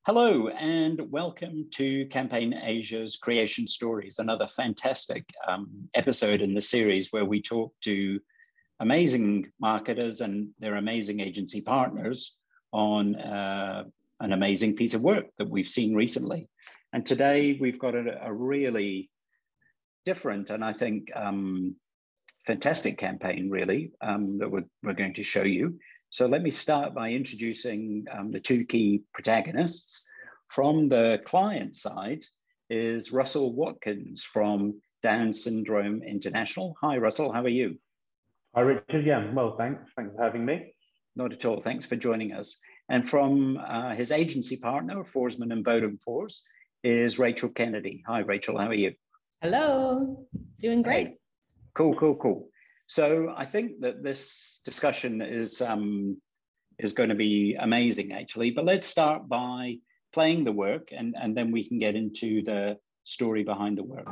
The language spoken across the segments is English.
Hello and welcome to Campaign Asia's Creation Stories, another fantastic episode in the series where we talk to amazing marketers and their amazing agency partners on an amazing piece of work that we've seen recently. And today we've got a really different and I think fantastic campaign really that we're going to show you. So let me start by introducing the two key protagonists. From the client side is Russell Watkins from Down Syndrome International. Hi, Russell, how are you? Hi, Richard. Yeah, well, thanks. Thanks for having me. Not at all. Thanks for joining us. And from his agency partner, Forsman and Bodenfors, is Rachel Kennedy. Hi, Rachel, how are you? Hello, doing great. Hey. Cool. So I think that this discussion is going to be amazing, actually. But let's start by playing the work, and then we can get into the story behind the work.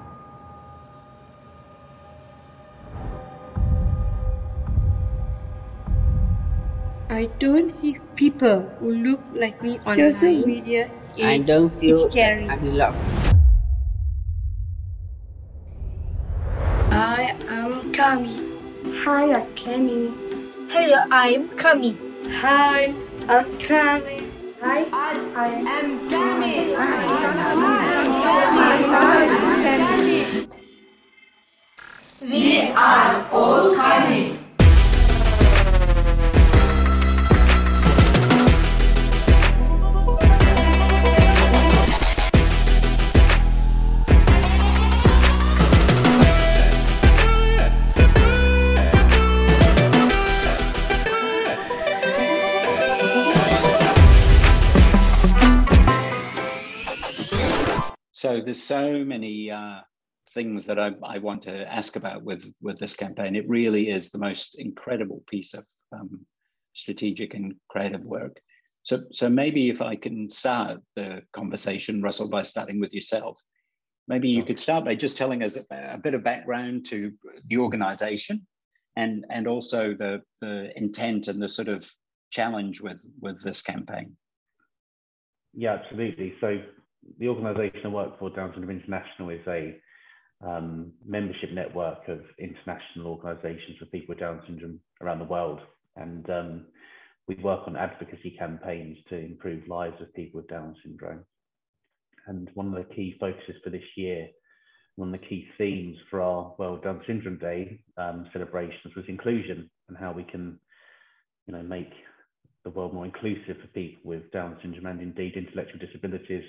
I don't see people who look like me on social media. I don't feel scary. I am Kami. Hi, I'm Kenny. Hello, I'm Kami. Hi, I'm Kami. Hi, I am Kami. We are all Kami. So there's so many things that I want to ask about with this campaign. It really is the most incredible piece of strategic and creative work. So maybe if I can start the conversation, Russell, by starting with yourself. Maybe you could start by just telling us a bit of background to the organization and also the intent and the sort of challenge with this campaign. Yeah, absolutely. So the organisation I work for, Down Syndrome International, is a membership network of international organisations for people with Down syndrome around the world. And we work on advocacy campaigns to improve lives of people with Down syndrome. And one of the key focuses for this year, one of the key themes for our World Down Syndrome Day celebrations was inclusion and how we can, make the world more inclusive for people with Down syndrome and indeed intellectual disabilities.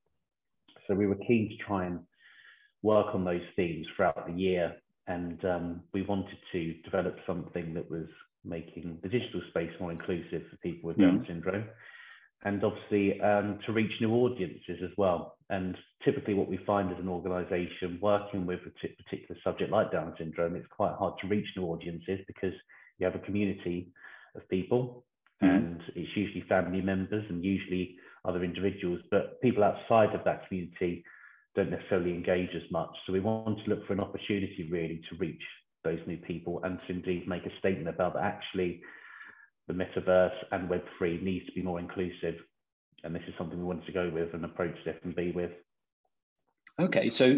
So we were keen to try and work on those themes throughout the year. And we wanted to develop something that was making the digital space more inclusive for people with Down syndrome. And obviously to reach new audiences as well. And typically what we find as an organisation working with a particular subject like Down syndrome, it's quite hard to reach new audiences because you have a community of people and it's usually family members and usually other individuals, but people outside of that community don't necessarily engage as much. So we want to look for an opportunity really to reach those new people and to indeed make a statement about that actually the metaverse and Web3 needs to be more inclusive. And this is something we wanted to go with and approach F&B with. Okay, so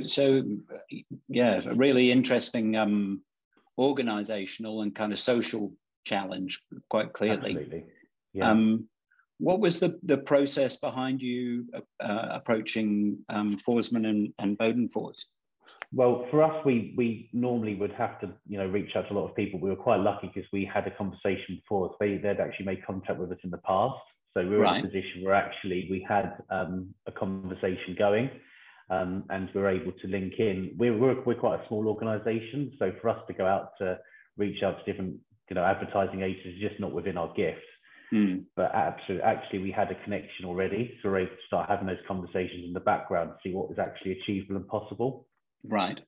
yeah, a really interesting organizational and kind of social challenge, quite clearly. Absolutely. Yeah. What was the process behind you approaching Forsman and Bodenfors? Well, for us, we normally would have to, reach out to a lot of people. We were quite lucky because we had a conversation before. So they'd actually made contact with us in the past. So we were in a position where actually we had a conversation going and we were able to link in. We're quite a small organisation. So for us to go out to reach out to different, advertising agencies is just not within our gift. But actually we had a connection already, so we're able to start having those conversations in the background to see what was actually achievable and possible. Right.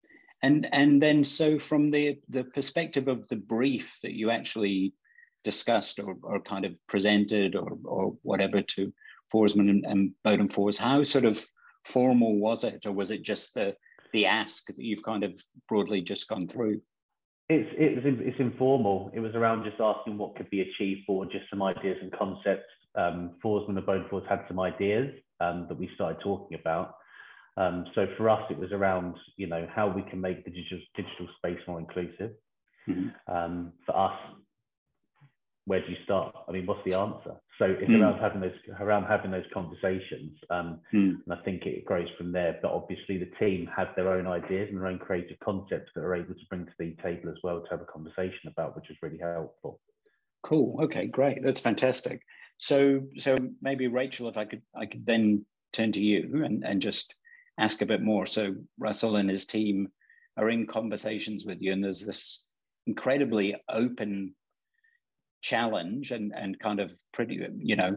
And then so from the perspective of the brief that you actually discussed or kind of presented or whatever to Forsman and Bodenfors, how sort of formal was it, or was it just the ask that you've kind of broadly just gone through? It's informal. It was around just asking what could be achieved for just some ideas and concepts Forsman and Boneforce had some ideas that we started talking about. So for us, it was around, you know, how we can make the digital space more inclusive. Mm-hmm. For us, where do you start? I mean, what's the answer? So it's around having those conversations, and I think it grows from there. But obviously, the team have their own ideas and their own creative concepts that are able to bring to the table as well to have a conversation about, which is really helpful. Cool. Okay, great. That's fantastic. So maybe Rachel, if I could then turn to you and just ask a bit more. So Russell and his team are in conversations with you, and there's this incredibly open challenge and kind of pretty, you know,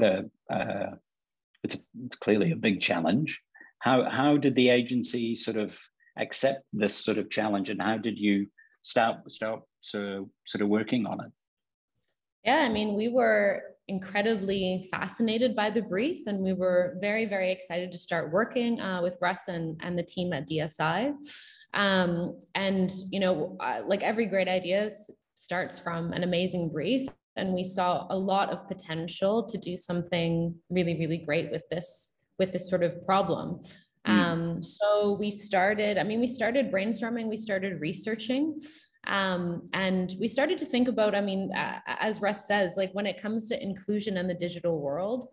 it's clearly a big challenge. How did the agency sort of accept this sort of challenge, and how did you start sort of working on it? Yeah, I mean, we were incredibly fascinated by the brief, and we were very, very excited to start working with Russ and the team at DSI. And, you know, like every great idea starts from an amazing brief, and we saw a lot of potential to do something really, really great with this sort of problem. So we started brainstorming, we started researching, and we started to think about, I mean, as Russ says, like when it comes to inclusion in the digital world,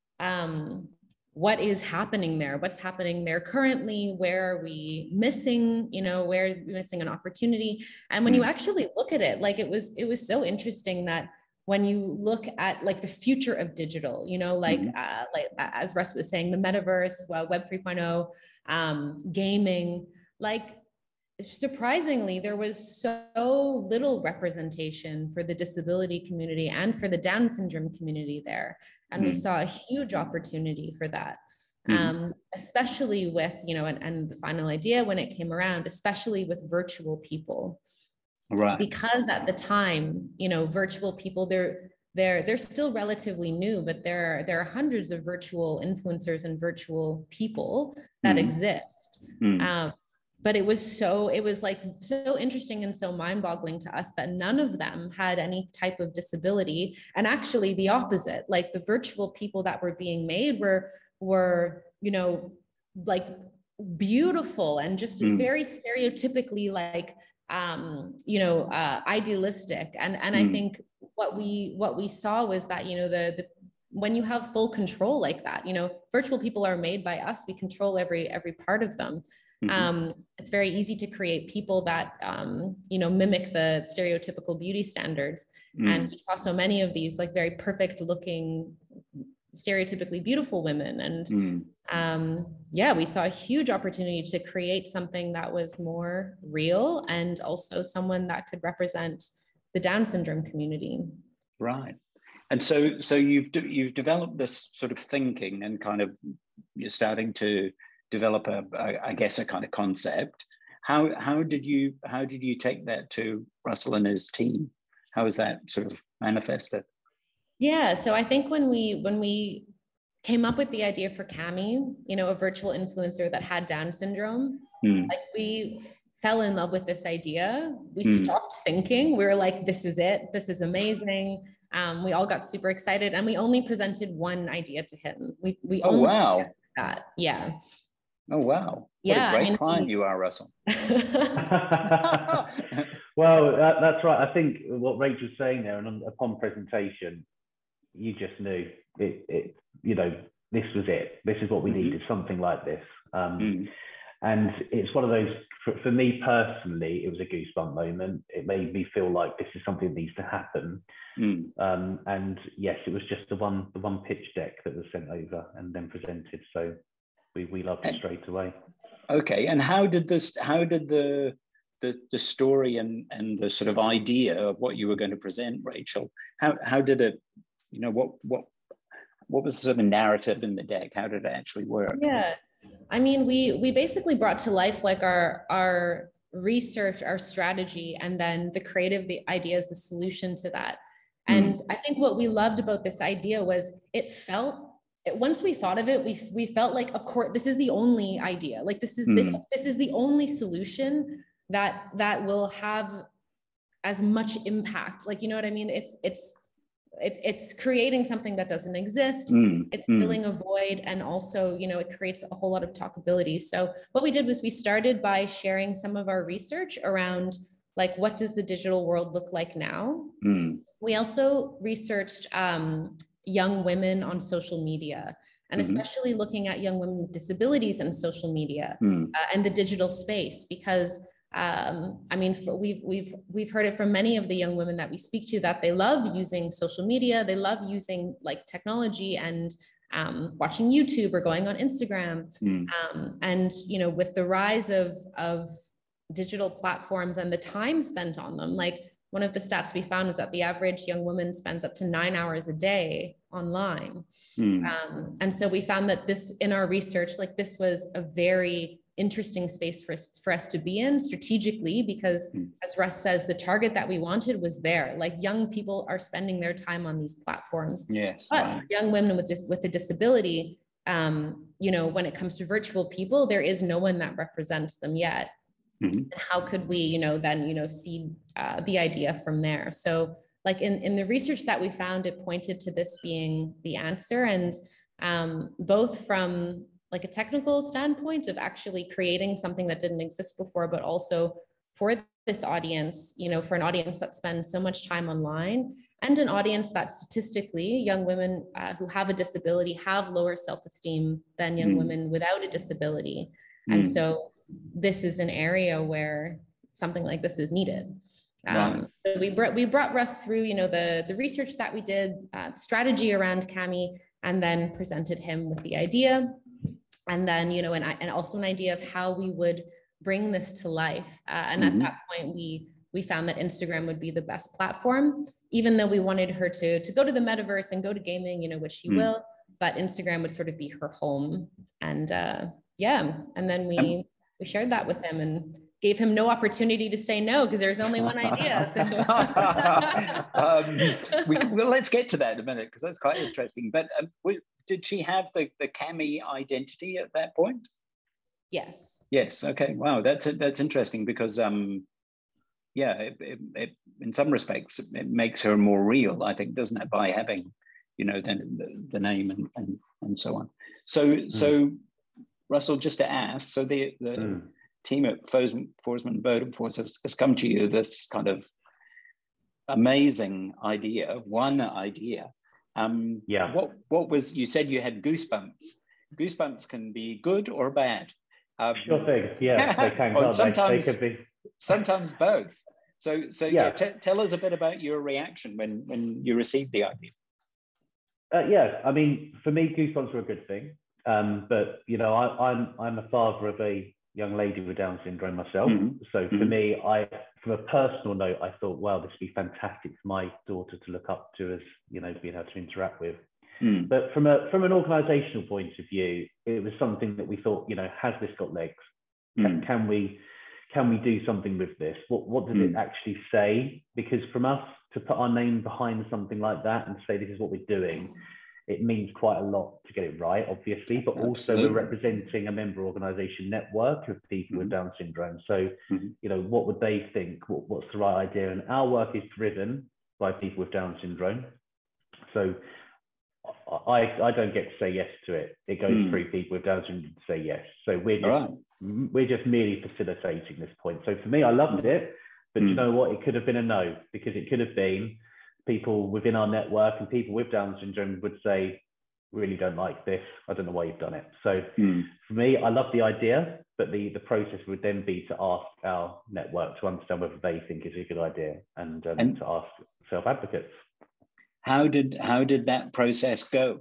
what is happening there? What's happening there currently? Where are we missing, you know, where are we missing an opportunity? And when you actually look at it, like it was so interesting that when you look at like the future of digital, you know, like as Russ was saying, the metaverse, Web 3.0, gaming, like surprisingly, there was so little representation for the disability community and for the Down syndrome community there. And we saw a huge opportunity for that, especially with, you know, and the final idea when it came around, especially with virtual people. Right. Because at the time, you know, virtual people, they're still relatively new, but there are hundreds of virtual influencers and virtual people that exist. But it was like so interesting and so mind-boggling to us that none of them had any type of disability. And actually the opposite, like the virtual people that were being made were, you know, like beautiful and just very stereotypically like, you know, idealistic. And I think what we saw was that, you know, when you have full control like that, you know, virtual people are made by us, we control every part of them. It's very easy to create people that, you know, mimic the stereotypical beauty standards. And we saw so many of these like very perfect looking, stereotypically beautiful women. And yeah, we saw a huge opportunity to create something that was more real and also someone that could represent the Down syndrome community. Right. And so you've developed this sort of thinking and kind of you're starting to develop I guess a kind of concept. How did you take that to Russell and his team? How was that sort of manifested? Yeah, so I think when we came up with the idea for Cami, you know, a virtual influencer that had Down syndrome, like we fell in love with this idea. We stopped thinking. We were like, this is it. This is amazing. We all got super excited, and we only presented one idea to him. We oh only wow that yeah. Oh, wow. What a great client you are, Russell. Well, that's right. I think what Rachel's saying there, and upon presentation, you just knew it, you know, this was it. This is what we needed, something like this. And it's one of those, for me personally, it was a goosebump moment. It made me feel like this is something that needs to happen. And yes, it was just the one pitch deck that was sent over and then presented. So we loved it straight away. Okay, and how did the story and the sort of idea of what you were going to present, Rachel? How did it, you know, what was the sort of narrative in the deck? How did it actually work? Yeah, I mean, we basically brought to life like our research, our strategy, and then the creative, the ideas, the solution to that. And I think what we loved about this idea was once we thought of it, we felt like, of course, this is the only idea. Like this is the only solution that will have as much impact. Like, you know what I mean? It's it's creating something that doesn't exist. It's filling a void, and also, you know, it creates a whole lot of talkability. So what we did was we started by sharing some of our research around, like, what does the digital world look like now? We also researched young women on social media, and especially looking at young women with disabilities and social media and the digital space, because I mean, we've heard it from many of the young women that we speak to, that they love using social media, they love using like technology and watching YouTube or going on Instagram. And, you know, with the rise of digital platforms and the time spent on them, like one of the stats we found was that the average young woman spends up to 9 hours a day online. And so we found that this, in our research, like this was a very interesting space for us to be in strategically, because as Russ says, the target that we wanted was there. Like, young people are spending their time on these platforms. Yes, but for young women with a disability, you know, when it comes to virtual people, there is no one that represents them yet. And how could we, you know, then, you know, see the idea from there? So like in the research that we found, it pointed to this being the answer. And both from like a technical standpoint of actually creating something that didn't exist before, but also for this audience, you know, for an audience that spends so much time online, and an audience that statistically young women who have a disability have lower self-esteem than young women without a disability. And so this is an area where something like this is needed. So we brought Russ through, you know, the research that we did, strategy around Cami, and then presented him with the idea. And then, you know, and also an idea of how we would bring this to life. And at that point, we found that Instagram would be the best platform, even though we wanted her to go to the metaverse and go to gaming, you know, which she will, but Instagram would sort of be her home. And yeah, and then we shared that with him and gave him no opportunity to say no, because there's only one idea. So. Well, let's get to that in a minute, because that's quite interesting. But did she have the Cami identity at that point? Yes. Yes. Okay. Wow. That's interesting, because yeah, it in some respects it makes her more real, I think, doesn't it, by having, you know, the name and so on. So Russell, just to ask, so the team at Forsman Bodenfors has come to you this kind of amazing idea, one idea. What was, you said you had goosebumps. Goosebumps can be good or bad. Sure thing. Yeah, they can. Or sometimes, they could be. Sometimes both. So yeah, tell us a bit about your reaction when you received the idea. Yeah, I mean, for me, goosebumps are a good thing. But you know, I'm a father of a young lady with Down syndrome myself. So for me, from a personal note, I thought, wow, this would be fantastic for my daughter to look up to, as you know, being able to interact with. But from an organisational point of view, it was something that we thought, you know, has this got legs? Can we do something with this? What does it actually say? Because from us to put our name behind something like that and say this is what we're doing, it means quite a lot to get it right, obviously, but also we're representing a member organisation network of people with Down syndrome. So, you know, what would they think? What's the right idea? And our work is driven by people with Down syndrome. So I don't get to say yes to it. It goes through people with Down syndrome to say yes. So we're just merely facilitating this point. So for me, I loved it, but you know what? It could have been a no, because it could have been people within our network and people with Down syndrome would say, really don't like this. I don't know why you've done it. So for me, I love the idea, but the process would then be to ask our network to understand whether they think it's a good idea, and to ask self-advocates. How did that process go?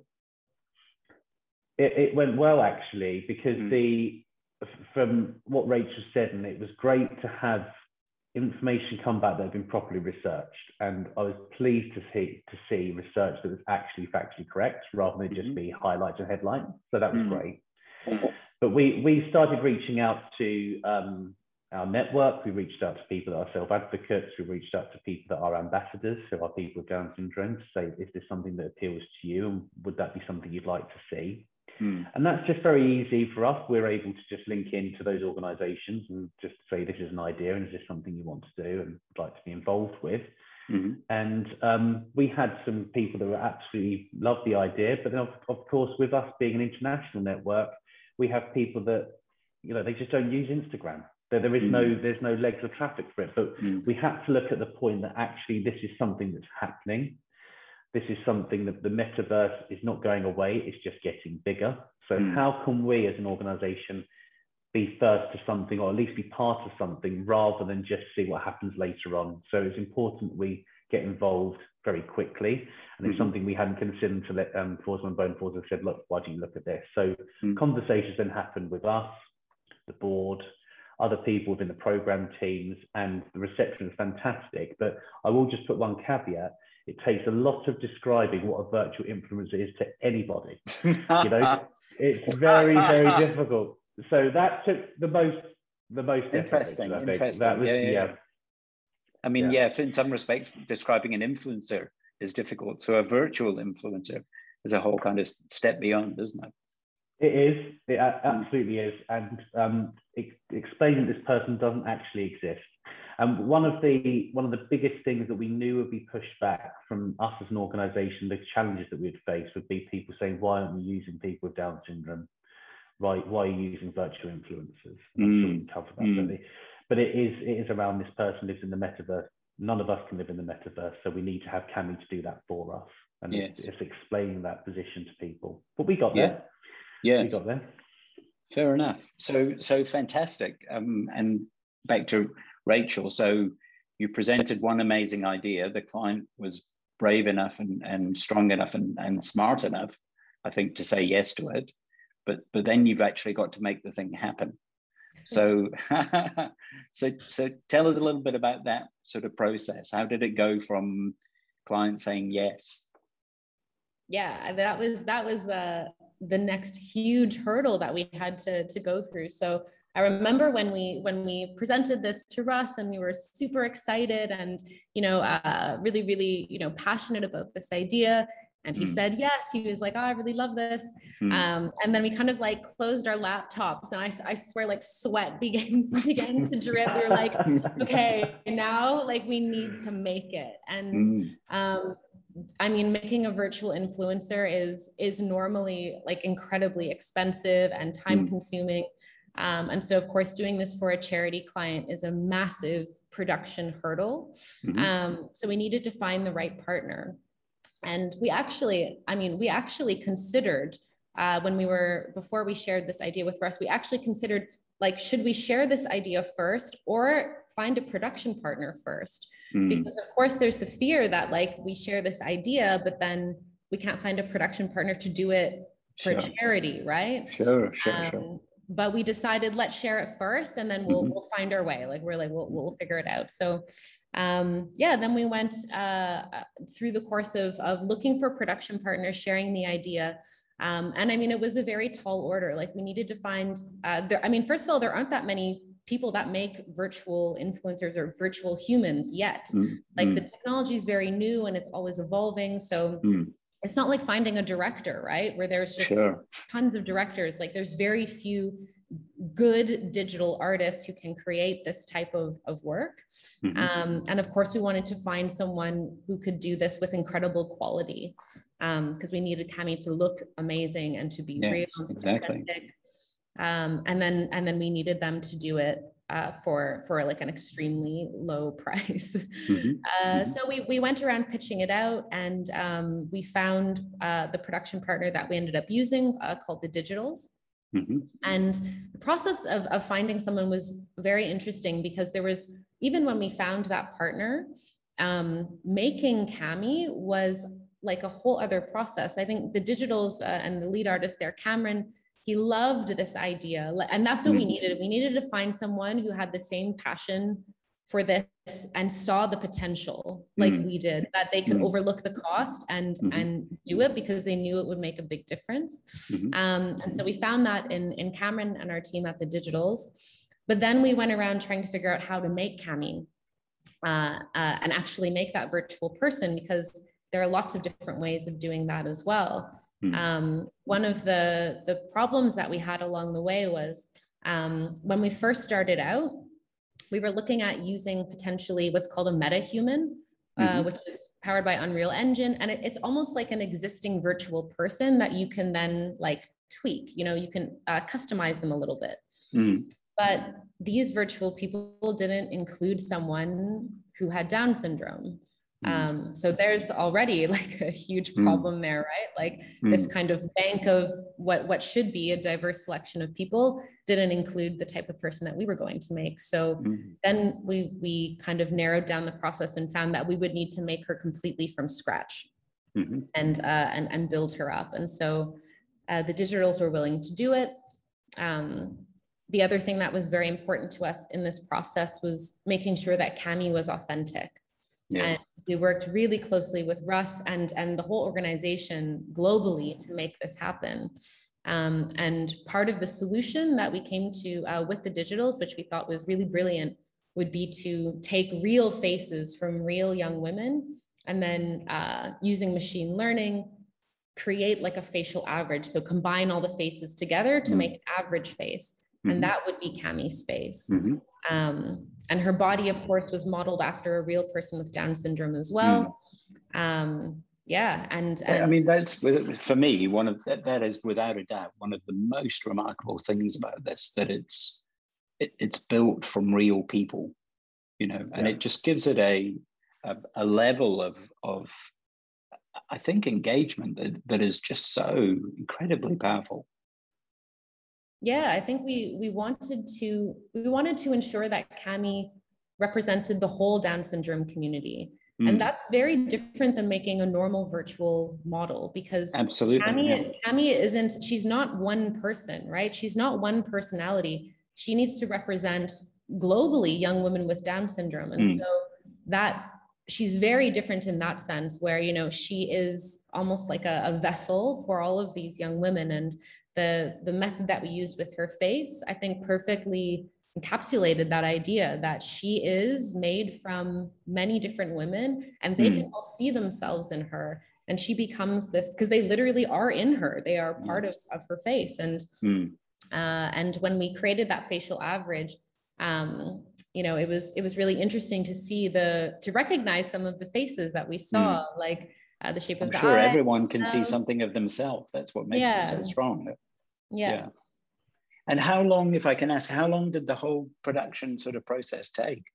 It went well, actually, because from what Rachel said, and it was great to have information come back that had been properly researched, and I was pleased to see research that was actually factually correct rather than just be highlights and headlines. So that was great. But we started reaching out to our network. We reached out to people that are self-advocates. We reached out to people that are ambassadors, who are people with Down syndrome, to say, is this something that appeals to you, and would that be something you'd like to see? And that's just very easy for us. We're able to just link into those organisations and just say, this is an idea, and is this something you want to do and would like to be involved with? And we had some people that were absolutely loved the idea, but then of course, with us being an international network, we have people that, you know, they just don't use Instagram. There is there's no legs of traffic for it. But we had to look at the point that actually this is something that's happening. This is something that the metaverse is not going away, it's just getting bigger. So how can we as an organization be first to something, or at least be part of something, rather than just see what happens later on? So it's important we get involved very quickly. And it's something we hadn't considered until Forsman and Boneforth have said, look, why don't you look at this? So conversations then happened with us, the board, other people within the program teams, and the reception was fantastic. But I will just put one caveat. It takes a lot of describing what a virtual influencer is to anybody. You know, it's very, very difficult. So that took the most interesting. That was, I mean, in some respects, describing an influencer is difficult. So a virtual influencer is a whole kind of step beyond, isn't it? It is. It absolutely is. And explaining this person doesn't actually exist. And one of the biggest things that we knew would be pushed back from us as an organisation, the challenges that we'd face would be people saying, why aren't we using people with Down syndrome? Right? Why are you using virtual influencers? I'm sure we can cover that. But it is around this person lives in the metaverse. None of us can live in the metaverse, so we need to have Cami to do that for us. And it's explaining that position to people. But we got there. Yeah, we got there. Fair enough. So fantastic. And back to Rachel. So you presented one amazing idea. The client was brave enough and strong enough and smart enough, I think, to say yes to it. But then you've actually got to make the thing happen. So so tell us a little bit about that sort of process. How did it go from client saying yes? Yeah, that was the next huge hurdle that we had to go through. So I remember when we presented this to Russ, and we were super excited and, really, really, passionate about this idea. And he said, yes, he was like, oh, I really love this. And then we kind of like closed our laptops, and I swear like sweat began to drip. We were like, okay, now like we need to make it. And I mean, making a virtual influencer is normally like incredibly expensive and time consuming. And so of course, doing this for a charity client is a massive production hurdle. So we needed to find the right partner. And we actually considered before we shared this idea with Russ, we actually considered like, should we share this idea first or find a production partner first? Because of course there's the fear that like we share this idea, but then we can't find a production partner to do it for charity, right? Sure. But we decided, let's share it first, and then we'll find our way. Like we'll figure it out. So then we went through the course of looking for production partners, sharing the idea. And I mean, it was a very tall order. Like we needed to find, first of all, there aren't that many people that make virtual influencers or virtual humans yet. Like the technology is very new and it's always evolving. So it's not like finding a director, right? Where there's just tons of directors. Like there's very few good digital artists who can create this type of work. And of course we wanted to find someone who could do this with incredible quality, because we needed Cami to look amazing and to be real. Exactly. And then we needed them to do it for like an extremely low price. So we went around pitching it out, and we found the production partner that we ended up using called The Digitals. And the process of finding someone was very interesting, because there was, even when we found that partner, making Cami was like a whole other process. I think The Digitals and the lead artist there, Cameron, he loved this idea, and that's what we needed. We needed to find someone who had the same passion for this and saw the potential like we did, that they could overlook the cost and do it because they knew it would make a big difference. And so we found that in Cameron and our team at The Digitals. But then we went around trying to figure out how to make Cami and actually make that virtual person, because there are lots of different ways of doing that as well. One of the problems that we had along the way was when we first started out, we were looking at using potentially what's called a meta-human, which is powered by Unreal Engine. And it's almost like an existing virtual person that you can then like tweak, you know, you can customize them a little bit. But these virtual people didn't include someone who had Down syndrome. So there's already like a huge problem there, right? Like this kind of bank of what should be a diverse selection of people didn't include the type of person that we were going to make. So then we kind of narrowed down the process and found that we would need to make her completely from scratch and build her up. And so the digitals were willing to do it. The other thing that was very important to us in this process was making sure that Cami was authentic. And we worked really closely with Russ and the whole organization globally to make this happen. And part of the solution that we came to with the digitals, which we thought was really brilliant, would be to take real faces from real young women and then using machine learning, create like a facial average. So combine all the faces together to make an average face. And that would be Cami's face. And her body, of course, was modeled after a real person with Down syndrome as well. Yeah, and I mean, that's, for me, one of that is without a doubt one of the most remarkable things about this, that it's built from real people, you know, and it just gives it a level of I think engagement that is just so incredibly powerful. Yeah, I think we wanted to ensure that Cami represented the whole Down syndrome community. And that's very different than making a normal virtual model, because Cami she's not one person, right? She's not one personality. She needs to represent globally young women with Down syndrome. And so that she's very different in that sense, where, you know, she is almost like a vessel for all of these young women. And the method that we used with her face, I think, perfectly encapsulated that idea that she is made from many different women and they can all see themselves in her. And she becomes this, because they literally are in her. They are part of her face. And when we created that facial average, you know, it was really interesting to see to recognize some of the faces that we saw, like the shape of the eye. I'm sure everyone can see something of themselves. That's what makes it so strong. Yeah. And how long, if I can ask, how long did the whole production sort of process take?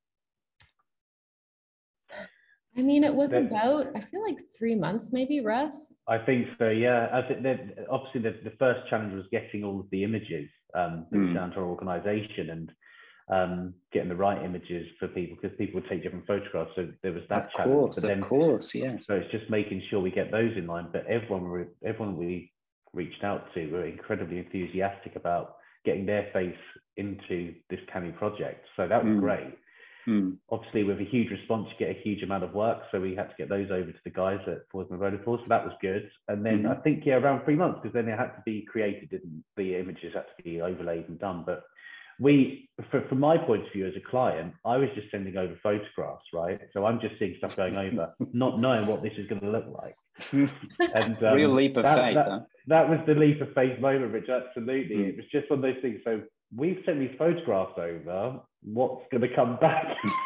I mean, it was about, I feel like 3 months, maybe, Russ? I think so, yeah. I think that obviously the first challenge was getting all of the images down to our organization and getting the right images for people, because people would take different photographs. So there was that challenge. Of course, yeah. So it's just making sure we get those in line. But everyone we reached out to were incredibly enthusiastic about getting their face into this Cami project. So that was great. Obviously, with a huge response, you get a huge amount of work. So we had to get those over to the guys at Forza Vodafone. So that was good. And then I think, around 3 months, because then they had to be created, and the images had to be overlaid and done. But from my point of view as a client, I was just sending over photographs, right? So I'm just seeing stuff going over, not knowing what this is going to look like. And real leap of faith. That was the leap of faith moment, Rich. Absolutely. It was just one of those things. So we've sent these photographs over. What's going to come back?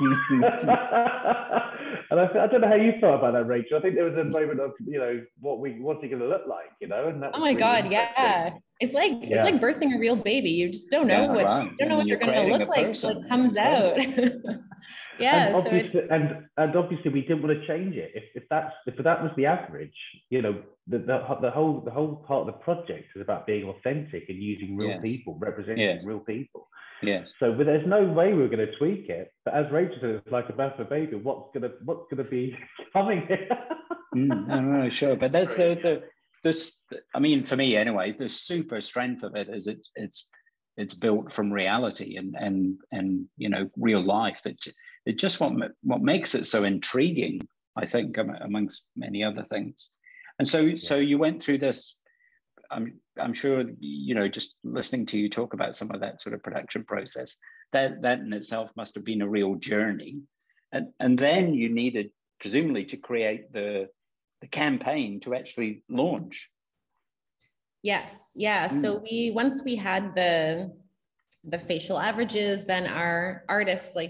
And I don't know how you felt about that, Rachel. I think there was a moment of, you know, what's it going to look like, you know? And that oh my God, yeah. It's like birthing a real baby. You just don't know what they're going to look like until it comes out. Yeah. And obviously we didn't want to change it. If that was the average, you know, the whole part of the project is about being authentic and using real people, representing real people. Yes. So there's no way we were going to tweak it. But as Rachel said, it's like a birth of a baby. What's gonna be coming? No, sure. But that's this. I mean, for me anyway, the super strength of it is it's built from reality and you know, real life. It just what makes it so intriguing, I think, amongst many other things. And so you went through this. I'm sure, you know, just listening to you talk about some of that sort of production process, that in itself must have been a real journey. And then you needed, presumably, to create the campaign to actually launch. Yes, yeah. So once we had the facial averages, then our artist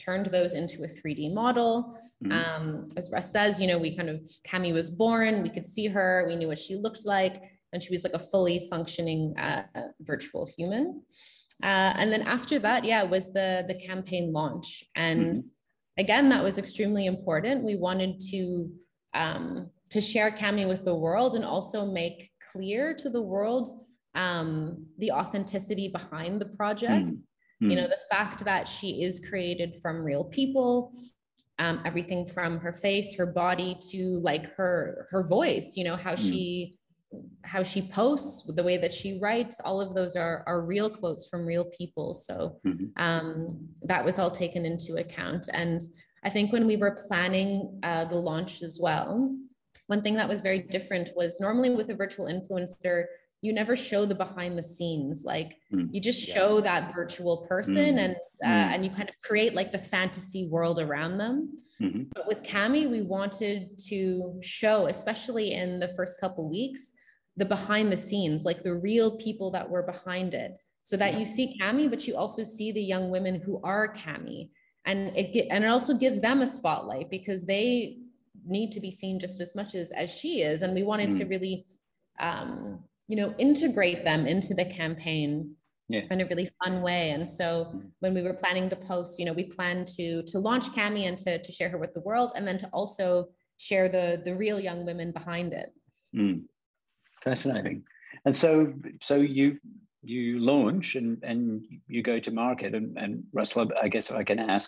turned those into a 3D model. As Russ says, you know, Cami was born, we could see her, we knew what she looked like, and she was like a fully functioning virtual human. And then after that, was the campaign launch. And again, that was extremely important. We wanted to share Cami with the world and also make clear to the world the authenticity behind the project. You know, the fact that she is created from real people, everything from her face, her body, to like her voice, you know, how she posts, the way that she writes, all of those are real quotes from real people. So that was all taken into account. And I think when we were planning the launch as well, one thing that was very different was normally with a virtual influencer, you never show the behind the scenes. Like you just show that virtual person and you kind of create like the fantasy world around them. But with Cami, we wanted to show, especially in the first couple weeks, the behind the scenes, like the real people that were behind it, so that you see Cami, but you also see the young women who are Cami. And it also gives them a spotlight because they need to be seen just as much as she is. And we wanted to really, you know, integrate them into the campaign in a really fun way. And so when we were planning to post, you know, we planned to launch Cami and to share her with the world, and then to also share the real young women behind it. Fascinating. And so you launch and you go to market, and Russell, I guess I can ask,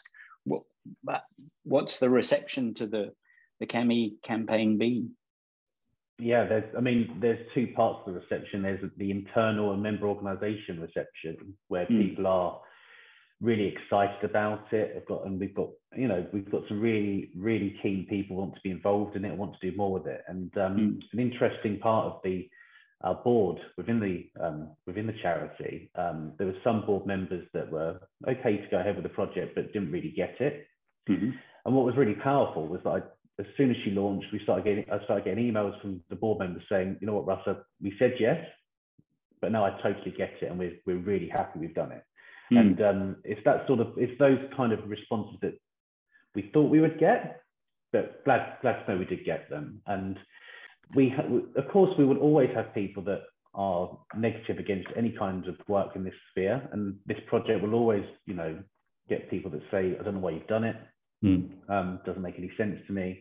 what's the reception to the Cami campaign been? Yeah, there's two parts of the reception. There's the internal and member organization reception, where people are really excited about it. We've got some really, really keen people who want to be involved in it, want to do more with it. And an interesting part of the board within the charity, there were some board members that were okay to go ahead with the project, but didn't really get it. And what was really powerful was that as soon as she launched, I started getting emails from the board members saying, you know what, Russell, we said yes, but now I totally get it, and we're really happy we've done it. And it's those kind of responses that we thought we would get, but glad to know we did get them. And of course, we would always have people that are negative against any kind of work in this sphere, and this project will always, you know, get people that say, I don't know why you've done it. Doesn't make any sense to me.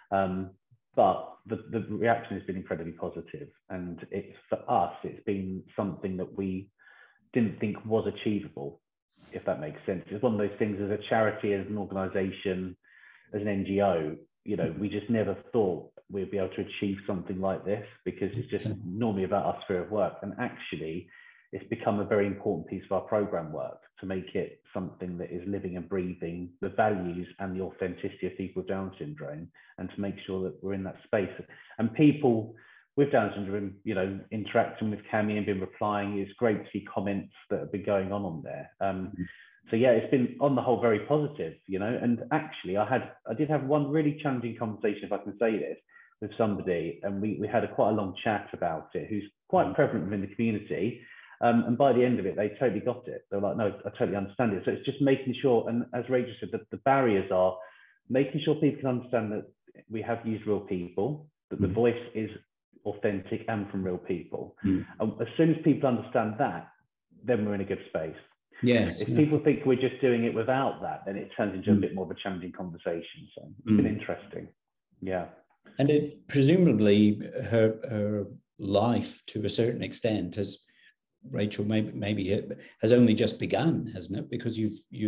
But the reaction has been incredibly positive, and for us, it's been something that we didn't think was achievable, if that makes sense. It's one of those things, as a charity, as an organization, as an NGO, you know, we just never thought we'd be able to achieve something like this, because it's just normally about our sphere of work. And actually, it's become a very important piece of our program work to make it something that is living and breathing the values and the authenticity of people with Down syndrome, and to make sure that we're in that space. And people with Down syndrome, you know, interacting with Cami and been replying. It's great to see comments that have been going on there. So yeah, it's been on the whole very positive, you know. And actually, I did have one really challenging conversation, if I can say this, with somebody, and we had quite a long chat about it, who's quite prevalent within the community. And by the end of it, they totally got it. They're like, no, I totally understand it. So it's just making sure, and as Rachel said, the barriers are making sure people can understand that we have used real people, that the voice is authentic and from real people. And as soon as people understand that, then we're in a good space. Yes. If people think we're just doing it without that, then it turns into a bit more of a challenging conversation. So it's been interesting. Yeah. And it presumably her life, to a certain extent, has, Rachel, maybe it has only just begun, hasn't it? Because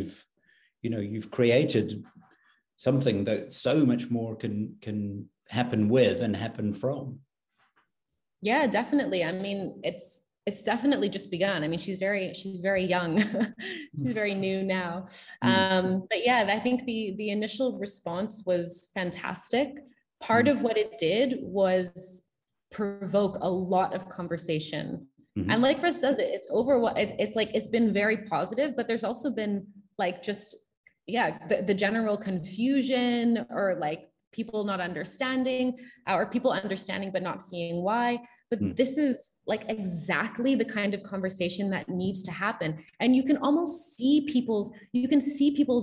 you've created something that so much more can happen with and happen from. Yeah, definitely. I mean, it's definitely just begun. I mean, she's very young. She's very new now. But yeah, I think the initial response was fantastic. Part of what it did was provoke a lot of conversation. And like Russ says, it's been very positive, but there's also been like just, the general confusion, or like people not understanding, or people understanding but not seeing why. But this is like exactly the kind of conversation that needs to happen. And you can almost see people's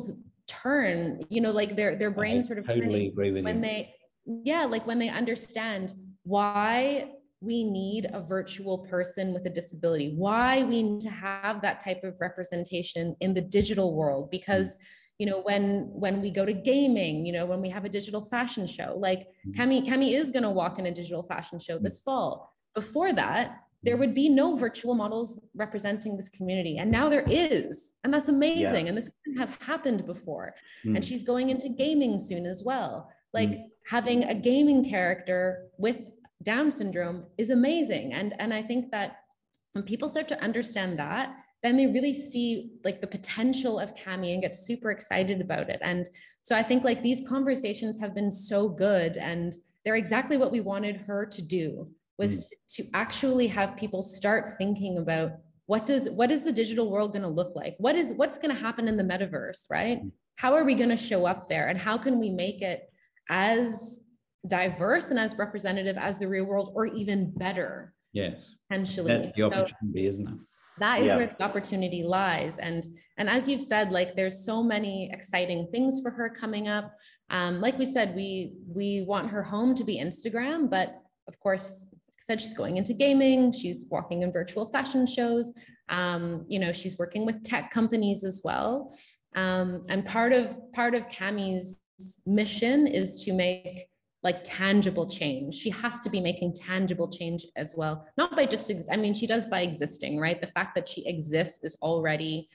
turn, you know, like their brains sort of totally agree with when you. when they understand why we need a virtual person with a disability, why we need to have that type of representation in the digital world. Because you know, when we go to gaming, you know, when we have a digital fashion show, like Cami is going to walk in a digital fashion show this fall. Before that, there would be no virtual models representing this community. And now there is, and that's amazing. And this couldn't have happened before. And she's going into gaming soon as well. Like having a gaming character with Down syndrome is amazing. And I think that when people start to understand that, then they really see like the potential of Cami and get super excited about it. And so I think like these conversations have been so good, and they're exactly what we wanted her to do, was to actually have people start thinking about what is the digital world going to look like? What's going to happen in the metaverse, right? How are we going to show up there? And how can we make it as diverse and as representative as the real world, or even better? Yes. Potentially. That's the opportunity, isn't it? That is where the opportunity lies. And as you've said, like there's so many exciting things for her coming up. Like we said, we want her home to be Instagram, but of course, like I said, she's going into gaming, she's walking in virtual fashion shows, you know, she's working with tech companies as well. And part of Cami's mission is to make like tangible change. She has to be making tangible change as well. Not by just, I mean, she does by existing, right? The fact that she exists is already,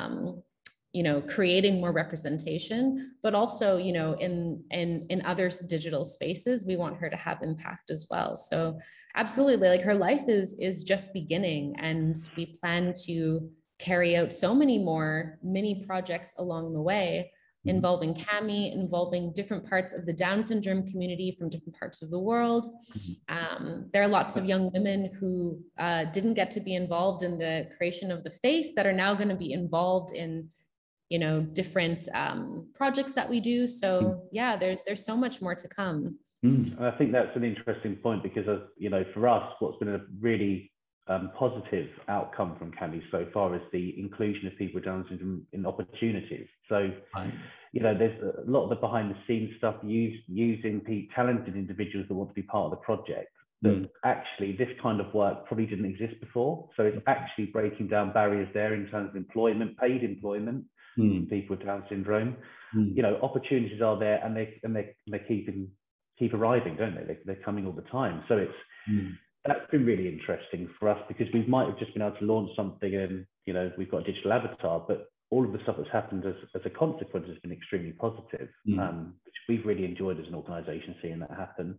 you know, creating more representation, but also, you know, in other digital spaces, we want her to have impact as well. So absolutely, like her life is just beginning, and we plan to carry out so many more mini projects along the way, involving Cami, involving different parts of the Down syndrome community from different parts of the world. There are lots of young women who didn't get to be involved in the creation of the face that are now going to be involved in, you know, different projects that we do. So yeah, there's so much more to come. And I think that's an interesting point, because of, you know, for us, what's been a really positive outcome from Cami so far is the inclusion of people with Down syndrome in opportunities. So, you know, there's a lot of the behind the scenes stuff, using talented individuals that want to be part of the project. That actually this kind of work probably didn't exist before. So it's actually breaking down barriers there in terms of employment, paid employment, for people with Down syndrome. You know, opportunities are there, and they keep arriving, don't they? They're coming all the time. So it's that's been really interesting for us, because we might have just been able to launch something and, you know, we've got a digital avatar, but all of the stuff that's happened as a consequence has been extremely positive, which we've really enjoyed as an organisation, seeing that happen.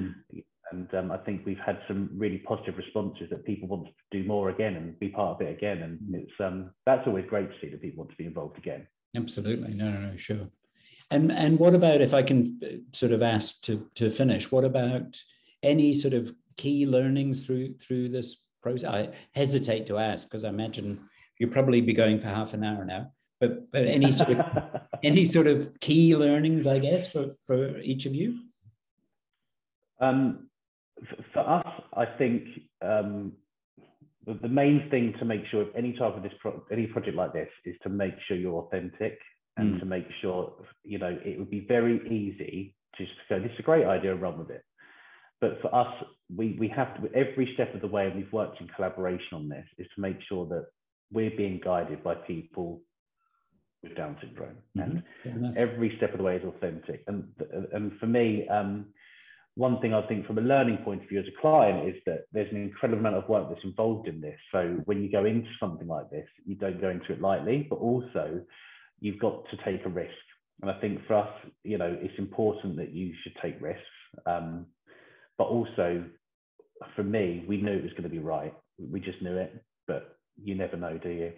And I think we've had some really positive responses that people want to do more again and be part of it again. And it's that's always great to see that people want to be involved again. Absolutely. No, sure. And what about, if I can sort of ask to finish, what about any sort of key learnings through this process? I hesitate to ask, because I imagine you'll probably be going for half an hour now, but any sort of key learnings, I guess, for each of you? For us, I think the main thing to make sure of any type of any project like this is to make sure you're authentic, and to make sure, you know, it would be very easy just to go, this is a great idea, run with it. But for us, we have to, every step of the way, and we've worked in collaboration on this, is to make sure that we're being guided by people with Down syndrome, and every step of the way is authentic. And for me, one thing I think from a learning point of view as a client is that there's an incredible amount of work that's involved in this. So when you go into something like this, you don't go into it lightly, but also you've got to take a risk. And I think for us, you know, it's important that you should take risks. But also, for me, we knew it was going to be right. We just knew it, but you never know, do you?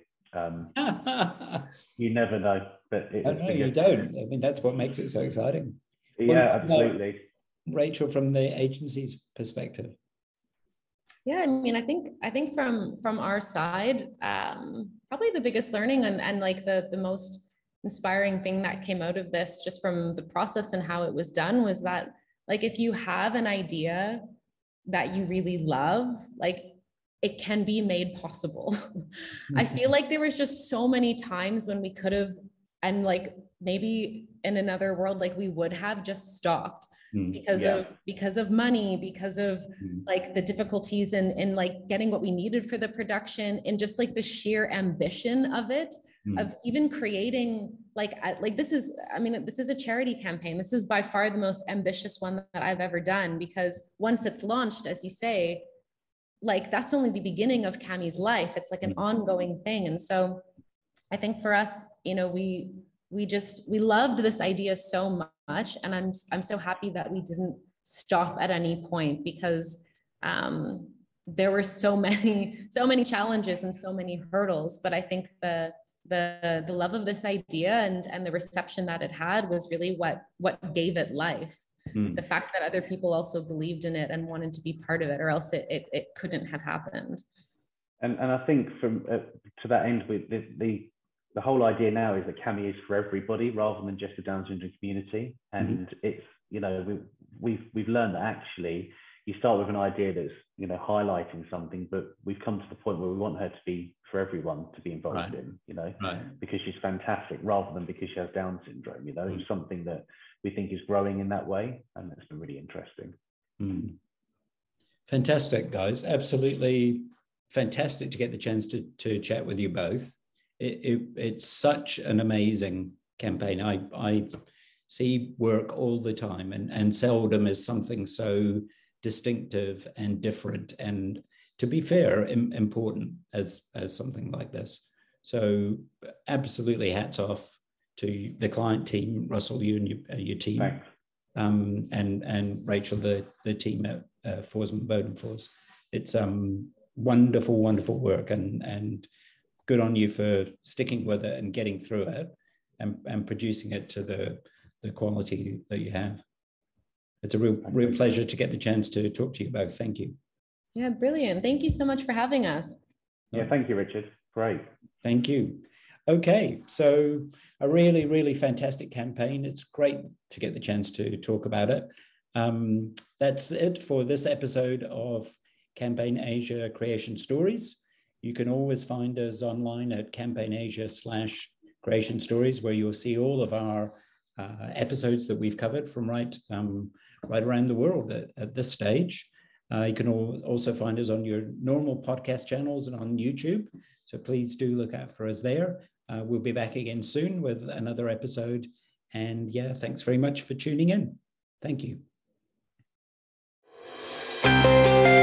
You never know. But no, you don't. I mean, that's what makes it so exciting. Yeah, absolutely. Rachel, from the agency's perspective. Yeah, I mean, I think from our side, probably the biggest learning and like the most inspiring thing that came out of this, just from the process and how it was done, was that, like, if you have an idea that you really love, like, it can be made possible. I feel like there was just so many times when we could have and like maybe in another world, like we would have just stopped because of money, because of like the difficulties in like getting what we needed for the production, and just like the sheer ambition of it, of even creating like this is, I mean, this is a charity campaign. This is by far the most ambitious one that I've ever done, because once it's launched, as you say, like that's only the beginning of Cami's life. It's like an ongoing thing. And so I think for us, you know, we loved this idea so much, and I'm so happy that we didn't stop at any point, because there were so many challenges and so many hurdles. But I think the love of this idea and the reception that it had was really what gave it life. The fact that other people also believed in it and wanted to be part of it, or else it couldn't have happened. And I think from to that end, with the whole idea now is that Cami is for everybody rather than just the Down syndrome community. And it's, you know, we've learned that actually you start with an idea that's, you know, highlighting something, but we've come to the point where we want her to be for everyone to be involved in, you know, because she's fantastic rather than because she has Down syndrome. You know, it's something that we think is growing in that way, and it's been really interesting. Fantastic, guys. Absolutely fantastic to get the chance to chat with you both. It's such an amazing campaign. I see work all the time, and seldom is something so distinctive and different, and to be fair, important as something like this. So absolutely hats off to the client team, Russell, you and your team. Thanks. And Rachel, the team at Forsman Bodenfors. It's wonderful work, and good on you for sticking with it and getting through it and producing it to the quality that you have. It's a real pleasure to get the chance to talk to you both. Thank you. Yeah, brilliant. Thank you so much for having us. Yeah, thank you, Richard. Great. Thank you. Okay, so a really fantastic campaign. It's great to get the chance to talk about it. That's it for this episode of Campaign Asia Creation Stories. You can always find us online at Campaign Asia/Creation Stories, where you'll see all of our episodes that we've covered from right around the world at this stage. You can also find us on your normal podcast channels and on YouTube. So please do look out for us there. We'll be back again soon with another episode. And yeah, thanks very much for tuning in. Thank you.